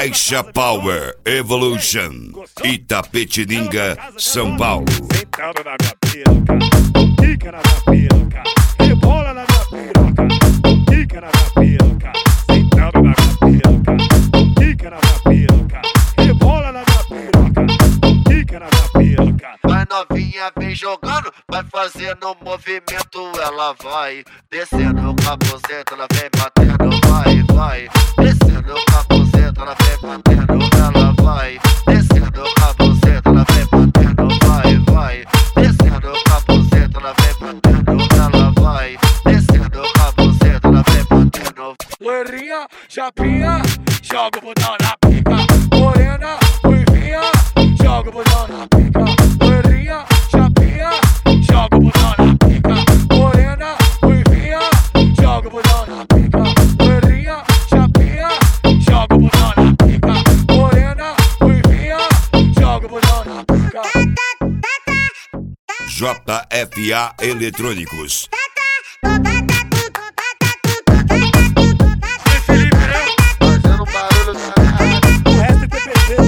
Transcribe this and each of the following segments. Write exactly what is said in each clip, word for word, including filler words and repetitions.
Caixa Power Evolution, Itapetininga, São Paulo. Sentado na minha piroca, fica na minha piroca, rebola na minha piroca, fica na minha piroca. Sentado na minha piroca, fica na minha piroca, rebola na minha piroca, fica na minha piroca. Vai novinha, vem jogando, vai fazendo movimento, ela vai descendo o capuzeta, ela vem batendo, vai, vai. Descendo o capuzeta, ela vem batendo, ela vai. Descendo o capuzeta, ela vem batendo, vai, vai. Descendo o capuzeta, ela vem batendo, ela vai. Descendo o capuzeta, ela vem batendo. Loirinha, chapinha, joga o botão na pica. Morena, ruivinha, joga o botão na pica. Loirinha, chapinha, joga o botão na pica. Morena, ruivinha, joga o botão na pica. Loirinha, chapinha, joga o botão na pica. Morena, ruivinha, joga o botão na pica. J F A Eletrônicos. Fazendo barulho na cara. O resto é P P T,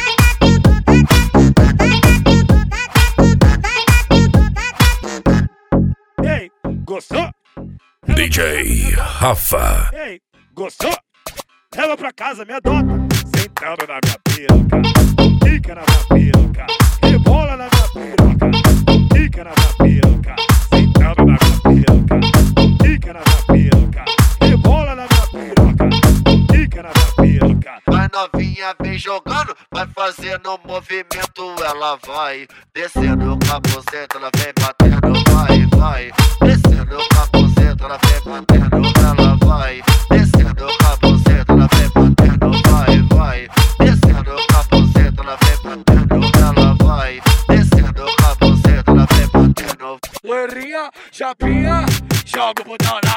mano. Ei, gostou? D J Rafa. Ei, gostou? Leva pra casa, me adota. Sentado na minha piroca, fica na minha piroca, rebola na minha piroca, fica na minha piroca. Sentado na minha piroca, fica na minha piroca, rebola na minha piroca, fica na minha piroca. Vai novinha, vem jogando, vai fazendo movimento, ela vai descendo o capuzeta, ela vem batendo, vai, vai. Descendo o capuzeta, ela vem batendo, ela vai. Descendo o capuzeta, ela vem batendo, vai, vai. Descendo o capuzeta, ela vem batendo, ela vai. Descendo o capuzeta, ela vem batendo. Loirinha, chapinha, joga o botão na